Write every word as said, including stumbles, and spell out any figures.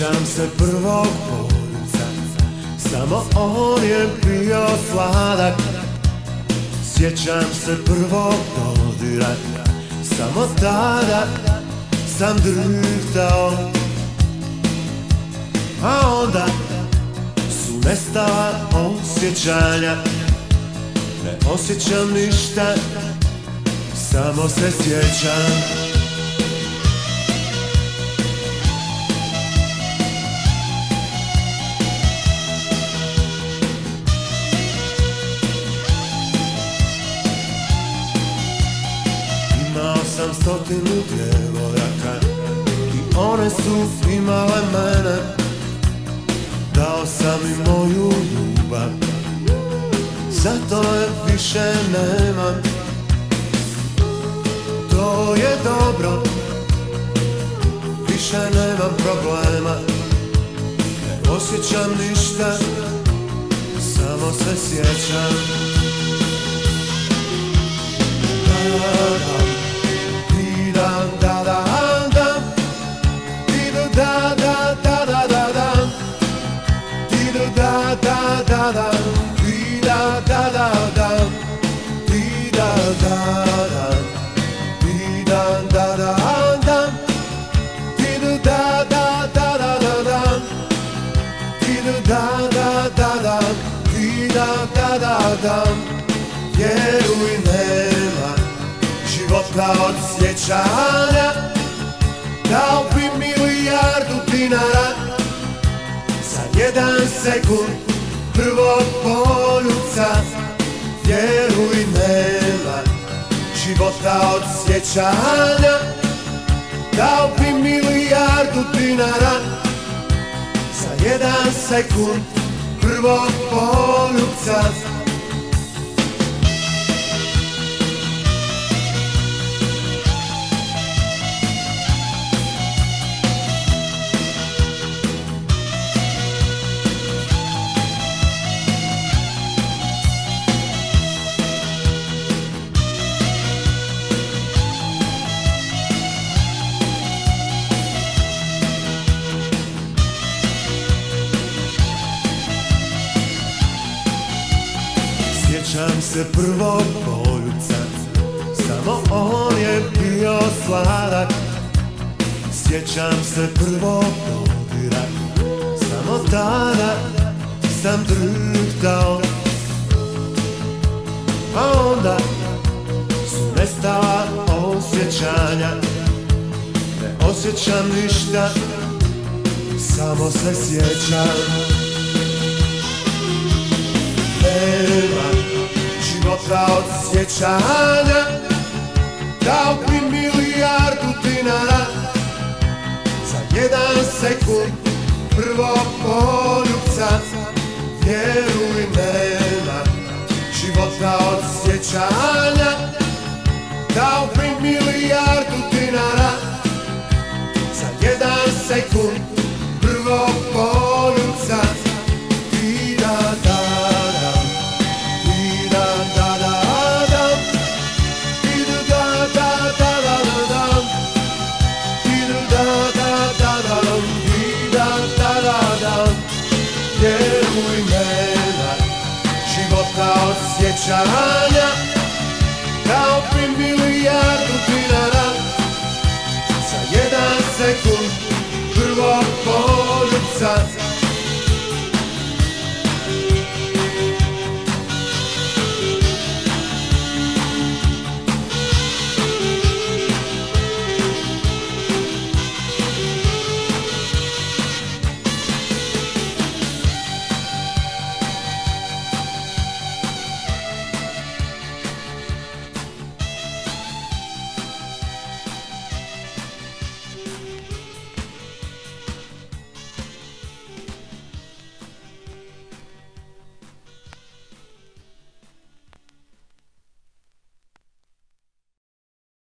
Sjećam se prvog poljuca, samo on je bio sladak. Sjećam se prvog dodira, samo tada sam drhtao. A onda su nestala osjećanja, ne osjećam ništa, samo se sjećam. Imao sam stotinu djevojaka i one su imale mene. Dao sam im moju ljubav, zato je više nemam. To je dobro, više nemam problema. Ne osjećam ništa, samo se sjećam. Da-da-da, di-da-da-da-da, di-da-da-da-da-da-da, di-da-da-da-da-da, di-da-da-da-da, di-da-da-da, di-da-da-da-da, di-da-da-da-da-da-da, di-da-da-da-da-da, di-da-da-da-da. Vjeruj, nema života od sjećanja. Dao bi milijardu dinara za jedan sekund prvog poljuca. Vjeruj, nema života od sjećanja. Dao bi milijardu dinara za jedan sekund prvog poljuca. Sjećam se prvog poljuca, samo on je bio sladak. Sjećam se prvog dodira, samo tada sam drhtao. A onda su nestala osjećanja, ne osjećam ništa, samo se sjećam. Nema života od sjećanja. Dao bi milijardu dinara za jedan sekund prvog poljubca. Vjeruj, nema života od sjećanja.